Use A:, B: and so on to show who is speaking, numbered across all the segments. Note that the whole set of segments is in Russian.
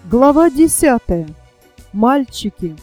A: Глава 10. Мальчики.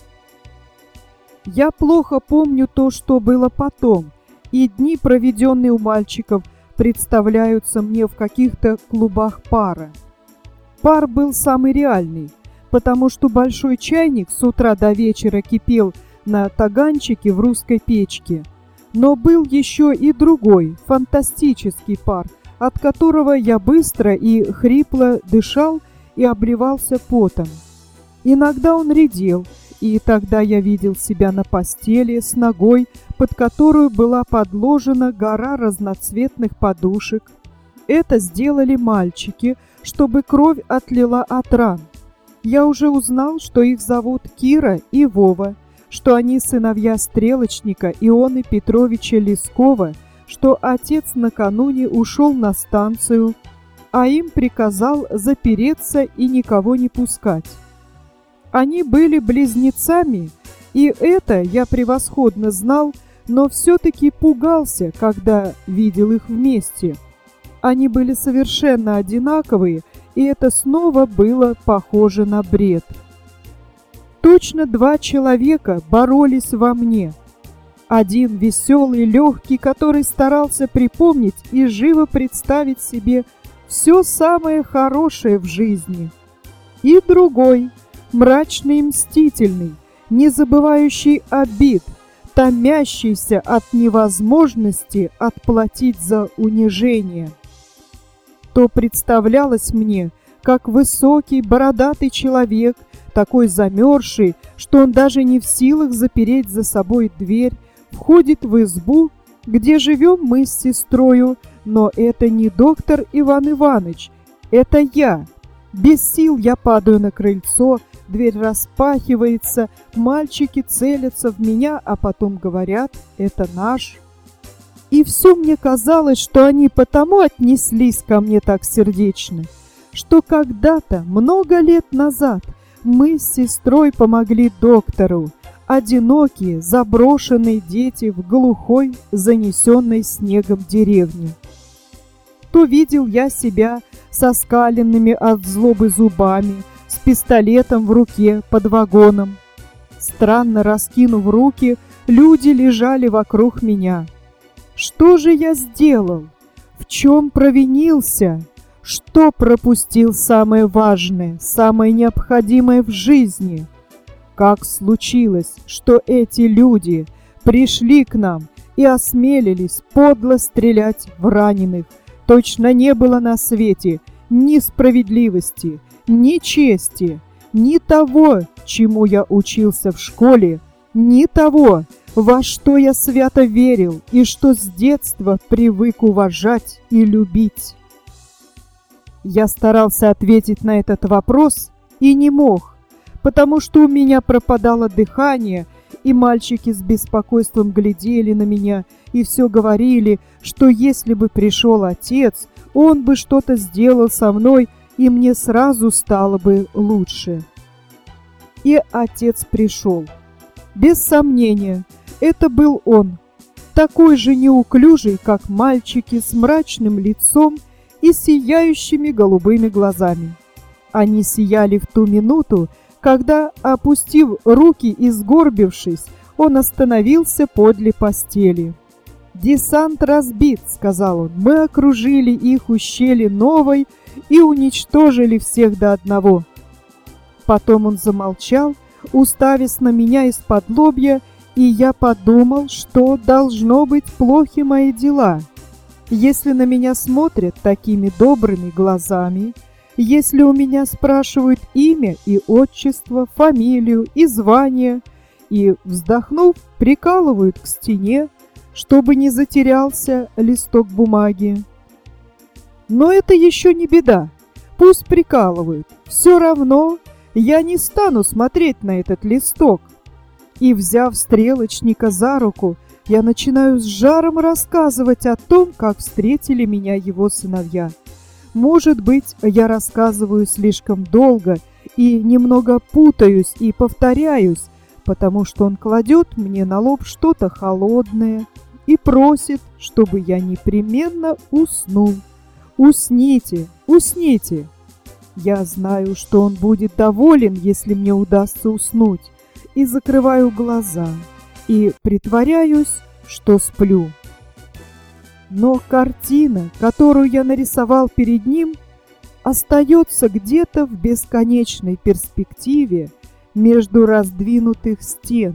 A: Я плохо помню то, что было потом, и дни, проведенные у мальчиков, представляются мне в каких-то клубах пара. Пар был самый реальный, потому что большой чайник с утра до вечера кипел на таганчике в русской печке. Но был еще и другой, фантастический пар, от которого я быстро и хрипло дышал и обливался потом. Иногда он редел, и тогда я видел себя на постели с ногой, под которую была подложена гора разноцветных подушек. Это сделали мальчики, чтобы кровь отлила от ран. Я уже узнал, что их зовут Кира и Вова, что они сыновья стрелочника Ионы Петровича Лескова, что отец накануне ушел на станцию, а им приказал запереться и никого не пускать. Они были близнецами, и это я превосходно знал, но все-таки пугался, когда видел их вместе. Они были совершенно одинаковые, и это снова было похоже на бред. Точно два человека боролись во мне. Один веселый, легкий, который старался припомнить и живо представить себе все самое хорошее в жизни. И другой, мрачный и мстительный, не забывающий обид, томящийся от невозможности отплатить за унижение. То представлялось мне, как высокий, бородатый человек, такой замерзший, что он даже не в силах запереть за собой дверь, входит в избу, где живем мы с сестрою, но это не доктор Иван Иванович, это я. Без сил я падаю на крыльцо, дверь распахивается, мальчики целятся в меня, а потом говорят: «Это наш». И все мне казалось, что они потому отнеслись ко мне так сердечно, что когда-то, много лет назад, мы с сестрой помогли доктору, одинокие, заброшенные дети в глухой, занесенной снегом деревне. То видел я себя со скаленными от злобы зубами, с пистолетом в руке под вагоном. Странно раскинув руки, люди лежали вокруг меня. Что же я сделал? В чем провинился? Что пропустил самое важное, самое необходимое в жизни? Как случилось, что эти люди пришли к нам и осмелились подло стрелять в раненых? Точно не было на свете ни справедливости, ни чести, ни того, чему я учился в школе, ни того, во что я свято верил и что с детства привык уважать и любить. Я старался ответить на этот вопрос и не мог, потому что у меня пропадало дыхание, и мальчики с беспокойством глядели на меня и все говорили, что если бы пришел отец, он бы что-то сделал со мной, и мне сразу стало бы лучше. И отец пришел. Без сомнения, это был он, такой же неуклюжий, как мальчики, с мрачным лицом и сияющими голубыми глазами. Они сияли в ту минуту, когда, опустив руки и сгорбившись, он остановился подле постели. «Десант разбит», — сказал он, — «мы окружили их у щели новой и уничтожили всех до одного». Потом он замолчал, уставясь на меня из-под лобья, и я подумал, что должно быть плохи мои дела. Если на меня смотрят такими добрыми глазами, если у меня спрашивают имя и отчество, фамилию и звание, и, вздохнув, прикалывают к стене, чтобы не затерялся листок бумаги. Но это еще не беда. Пусть прикалывают. Все равно я не стану смотреть на этот листок. И, взяв стрелочника за руку, я начинаю с жаром рассказывать о том, как встретили меня его сыновья. Может быть, я рассказываю слишком долго и немного путаюсь и повторяюсь, потому что он кладет мне на лоб что-то холодное и просит, чтобы я непременно уснул. «Усните, усните!» Я знаю, что он будет доволен, если мне удастся уснуть, и закрываю глаза, и притворяюсь, что сплю. Но картина, которую я нарисовал перед ним, остается где-то в бесконечной перспективе между раздвинутых стен.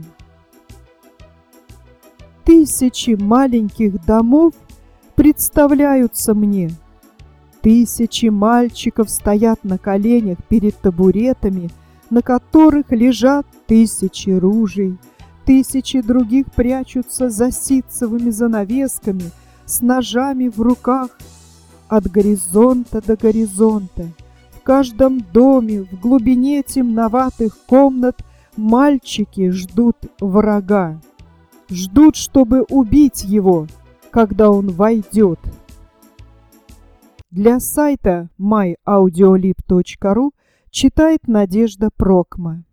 A: Тысячи маленьких домов представляются мне. Тысячи мальчиков стоят на коленях перед табуретами, на которых лежат тысячи ружей. Тысячи других прячутся за ситцевыми занавесками, с ножами в руках. От горизонта до горизонта, в каждом доме, в глубине темноватых комнат мальчики ждут врага. Ждут, чтобы убить его, когда он войдет. Для сайта myaudiolib.ru читает Надежда Прокма.